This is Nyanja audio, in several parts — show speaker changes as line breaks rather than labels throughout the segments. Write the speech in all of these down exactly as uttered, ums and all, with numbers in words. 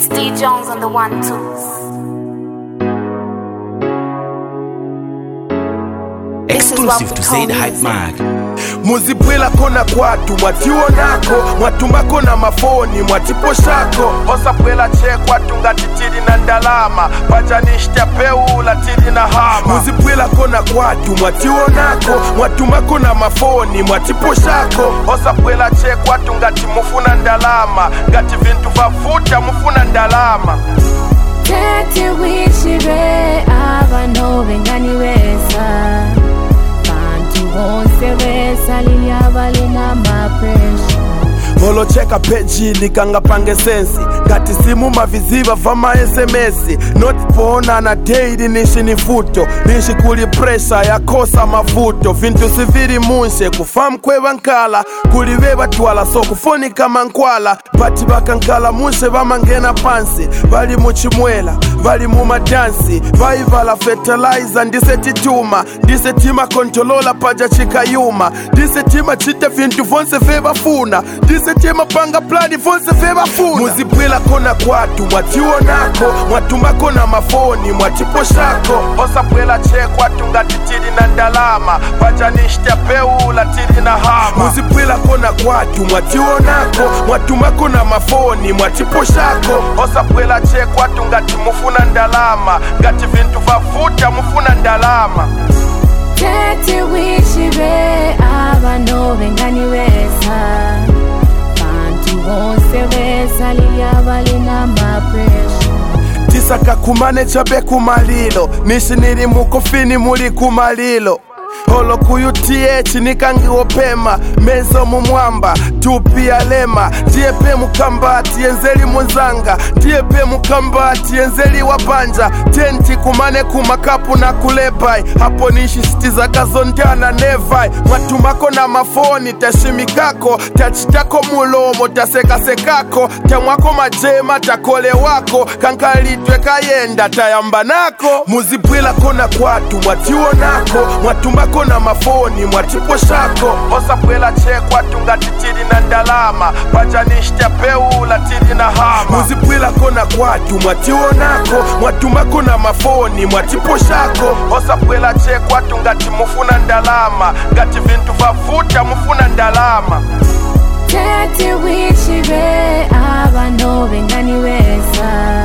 D Jones on the one twos.
Exclusive to say the hype mag.
Muzibwela kona kwatu mwationako mwatumbako na mafoni mwatiposhako osabwela chekwa tungatitili na ndalama pajanishtia peula tili na hama. Muzibwela kona kwatu mwationako mwatumbako na mafoni mwatiposhako osabwela chekwa tungati mufuna ndalama ngati vintu vafuta mufuna ndalama.
Tete wishire abano benganiweza bonse wesa liyabali na mapresha.
Holo cheka peji likanga pange sensi ngati simu maviziva vama S M S. Not pona na daily nishi ni futo nishi kuli pressure ya kosa mafuto vintu siviri munshe kufamu kwewa nkala kuliweba twala so kufoni kama nkwala bati baka nkala munshe vama ngena pansi vali muchimwela vali mumadansi vaivala fertilizer ndise tituma ndise tima kontolola paja chikayuma ndise tima chite vintu vonse veba funa ndise tima panga plani vonse veba funa. Muzibwela kona kwatu mwationako mwatumbako na mafoni mwatiposhako osabwela chekwa tungatitili na ndalama pajanishtia peula tili na hama. Muzibwela kona kwatu mwationako mwatumbako na mafoni mwatiposhako osabwela chekwa tungati mufuna ndalama ngati vintu vafuta mufuna ndalama.
Tete wishire abano benganiweza bonse wesa liyabali na mapresha.
Tisaka kumane chabe kumalilo nishi nili mukofini muli kumalilo. Holo kuyu T H nikangiwo pema mezo mumwamba tupia lema diepe mukambati enzeli mwenzanga diepe mukambati enzeli wabanja tenti kumane kumakapu na kulebai hapo nishi stiza kazondana nevai mwatumako na mafoni tashimikako tachitako mulomo tasekasekako tamwako majema takole wako kankalitwe kayenda tayambanako. Muzibwela kona kwatu mwationako mwatumbako na mafoni mwatiposhako osabwela chekwa tungatitili na ndalama pajanishtia peula tili na hama. Muzibwela kona kwatu mwationako mwatumbako na mafoni mwatiposhako osabwela chekwa tungati mufuna ndalama ngati vintu vafuta mufuna ndalama.
Tete wishire abano benganiweza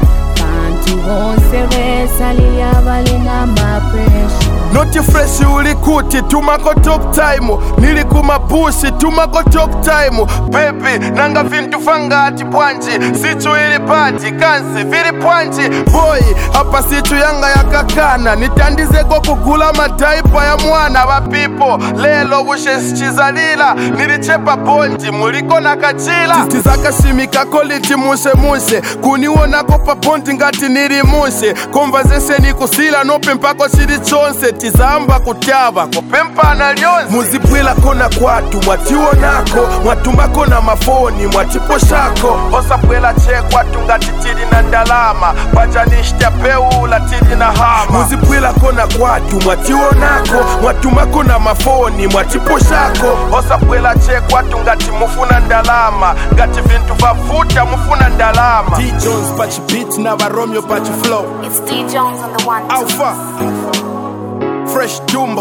bonse wesa liyabali na mapresha.
Noti fresh ulikuti tumako top time nili kumapushi tumako top time baby nanga vintu fangati pwanji sichu ili pati kansi vili pwanji boy hapa sichu yanga ya kakana nitandize kwa kugula mataipa ya mwana wa pipo lelo bushe sichizalila nilichepa bonji muliko na kachila tistizaka shimika koliti mushe mushe kuniwona kopa bonji ngati nili mushe conversation ikusila nope mpako shiri chonse tizamba kutyava kupempa na lyonzi. Muzibwela kona kwatu mwationako mwatumbako na mafoni mwatiposhako osabwela chekwa tungatitili na ndalama pajanishtia peula tili na hama. Muzibwela kona kwatu mwationako mwatumbako na mafoni mwatiposhako osabwela chekwa tungati mufuna ndalama ngati vintu vafuta mufuna ndalama. D Jones pachi beat na Romeo pachi flow.
It's D Jones on the one twos.
Alpha Fresh Jumbo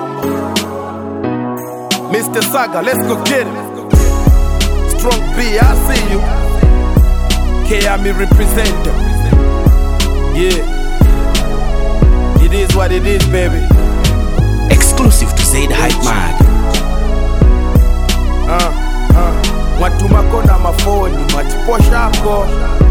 Mister Saga, let's go get it. Strong B, I see you. K I M E represent. Yeah, it is what it is, baby.
Exclusive to say the hype mag.
Uh, uh. Mwatumako na mafoni mwatiposhako